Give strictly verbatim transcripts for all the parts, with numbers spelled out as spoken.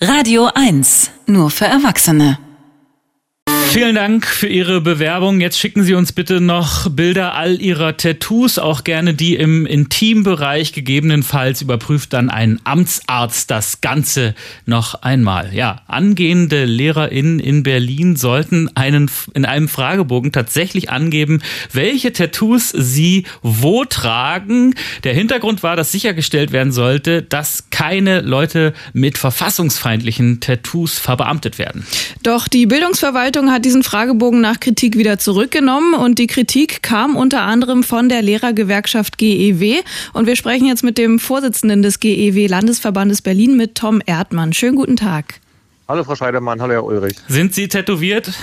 Radio eins, nur für Erwachsene. Vielen Dank für Ihre Bewerbung. Jetzt schicken Sie uns bitte noch Bilder all Ihrer Tattoos, auch gerne die im Intimbereich. Gegebenenfalls überprüft dann ein Amtsarzt das Ganze noch einmal. Ja, angehende LehrerInnen in Berlin sollten einen, in einem Fragebogen tatsächlich angeben, welche Tattoos sie wo tragen. Der Hintergrund war, dass sichergestellt werden sollte, dass keine Leute mit verfassungsfeindlichen Tattoos verbeamtet werden. Doch die Bildungsverwaltung hat diesen Fragebogen nach Kritik wieder zurückgenommen und die Kritik kam unter anderem von der Lehrergewerkschaft G E W und wir sprechen jetzt mit dem Vorsitzenden des G E W-Landesverbandes Berlin, mit Tom Erdmann. Schönen guten Tag. Hallo Frau Scheidemann, hallo Herr Ulrich. Sind Sie tätowiert?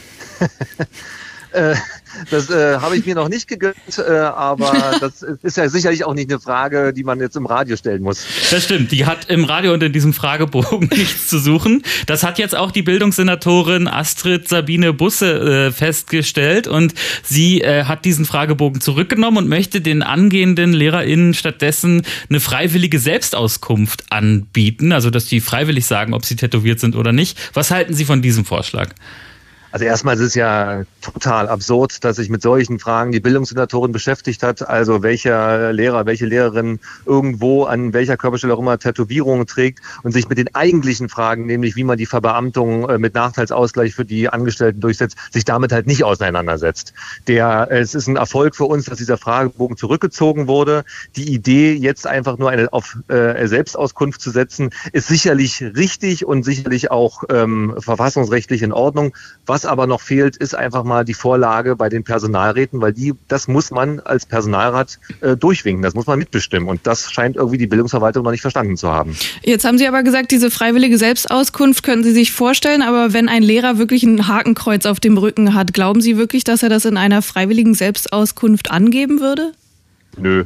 äh, das äh, habe ich mir noch nicht gegönnt, äh, aber das ist ja sicherlich auch nicht eine Frage, die man jetzt im Radio stellen muss. Das stimmt, die hat im Radio und in diesem Fragebogen nichts zu suchen. Das hat jetzt auch die Bildungssenatorin Astrid Sabine Busse äh, festgestellt und sie äh, hat diesen Fragebogen zurückgenommen und möchte den angehenden LehrerInnen stattdessen eine freiwillige Selbstauskunft anbieten, also dass die freiwillig sagen, ob sie tätowiert sind oder nicht. Was halten Sie von diesem Vorschlag? Also erstmal ist es ja total absurd, dass sich mit solchen Fragen die Bildungssenatorin beschäftigt hat. Also welcher Lehrer, welche Lehrerin irgendwo an welcher Körperstelle auch immer Tätowierungen trägt und sich mit den eigentlichen Fragen, nämlich wie man die Verbeamtung mit Nachteilsausgleich für die Angestellten durchsetzt, sich damit halt nicht auseinandersetzt. Der, es ist ein Erfolg für uns, dass dieser Fragebogen zurückgezogen wurde. Die Idee, jetzt einfach nur eine auf äh, Selbstauskunft zu setzen, ist sicherlich richtig und sicherlich auch ähm, verfassungsrechtlich in Ordnung. Was Was aber noch fehlt, ist einfach mal die Vorlage bei den Personalräten, weil die, das muss man als Personalrat äh, durchwinken, das muss man mitbestimmen und das scheint irgendwie die Bildungsverwaltung noch nicht verstanden zu haben. Jetzt haben Sie aber gesagt, diese freiwillige Selbstauskunft können Sie sich vorstellen, aber wenn ein Lehrer wirklich ein Hakenkreuz auf dem Rücken hat, glauben Sie wirklich, dass er das in einer freiwilligen Selbstauskunft angeben würde? Nö.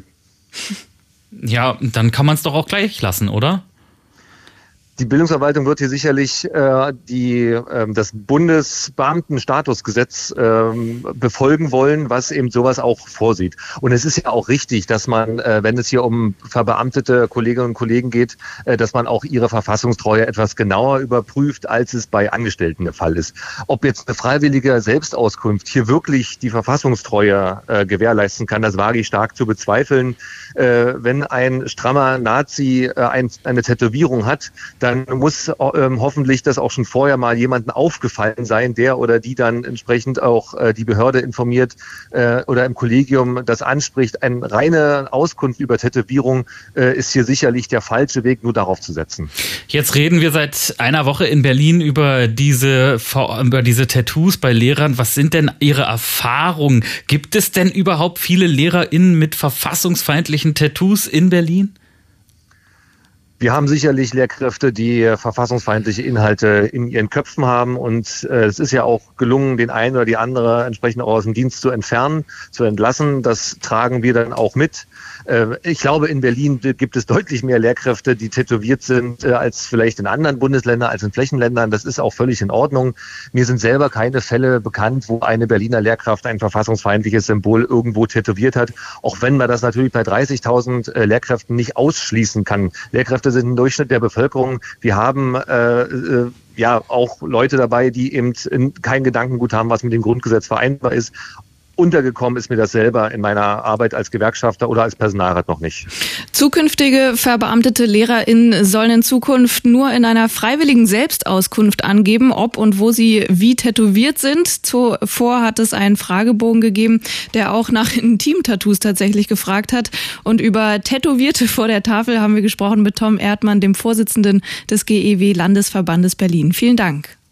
Ja, dann kann man es doch auch gleich lassen, oder? Die Bildungsverwaltung wird hier sicherlich äh, die, äh, das Bundesbeamtenstatusgesetz äh, befolgen wollen, was eben sowas auch vorsieht. Und es ist ja auch richtig, dass man, äh, wenn es hier um verbeamtete Kolleginnen und Kollegen geht, äh, dass man auch ihre Verfassungstreue etwas genauer überprüft, als es bei Angestellten der Fall ist. Ob jetzt eine freiwillige Selbstauskunft hier wirklich die Verfassungstreue äh, gewährleisten kann, das wage ich stark zu bezweifeln. Äh, wenn ein strammer Nazi äh, ein, eine Tätowierung hat, dann muss ähm, hoffentlich das auch schon vorher mal jemandem aufgefallen sein, der oder die dann entsprechend auch äh, die Behörde informiert äh, oder im Kollegium das anspricht. Eine reine Auskunft über Tätowierung äh, ist hier sicherlich der falsche Weg, nur darauf zu setzen. Jetzt reden wir seit einer Woche in Berlin über diese, über diese Tattoos bei Lehrern. Was sind denn Ihre Erfahrungen? Gibt es denn überhaupt viele LehrerInnen mit verfassungsfeindlichen Tattoos in Berlin? Wir haben sicherlich Lehrkräfte, die verfassungsfeindliche Inhalte in ihren Köpfen haben und äh, es ist ja auch gelungen, den einen oder die andere entsprechend auch aus dem Dienst zu entfernen, zu entlassen. Das tragen wir dann auch mit. Äh, ich glaube, in Berlin gibt es deutlich mehr Lehrkräfte, die tätowiert sind, äh, als vielleicht in anderen Bundesländern, als in Flächenländern. Das ist auch völlig in Ordnung. Mir sind selber keine Fälle bekannt, wo eine Berliner Lehrkraft ein verfassungsfeindliches Symbol irgendwo tätowiert hat, auch wenn man das natürlich bei dreißigtausend äh, Lehrkräften nicht ausschließen kann. Lehrkräfte sind ein Durchschnitt der Bevölkerung. Wir haben äh, äh, ja auch Leute dabei, die eben kein Gedankengut haben, was mit dem Grundgesetz vereinbar ist. Untergekommen ist mir das selber in meiner Arbeit als Gewerkschafter oder als Personalrat noch nicht. Zukünftige verbeamtete LehrerInnen sollen in Zukunft nur in einer freiwilligen Selbstauskunft angeben, ob und wo sie wie tätowiert sind. Zuvor hat es einen Fragebogen gegeben, der auch nach Intim-Tattoos tatsächlich gefragt hat. Und über Tätowierte vor der Tafel haben wir gesprochen mit Tom Erdmann, dem Vorsitzenden des G E W-Landesverbandes Berlin. Vielen Dank.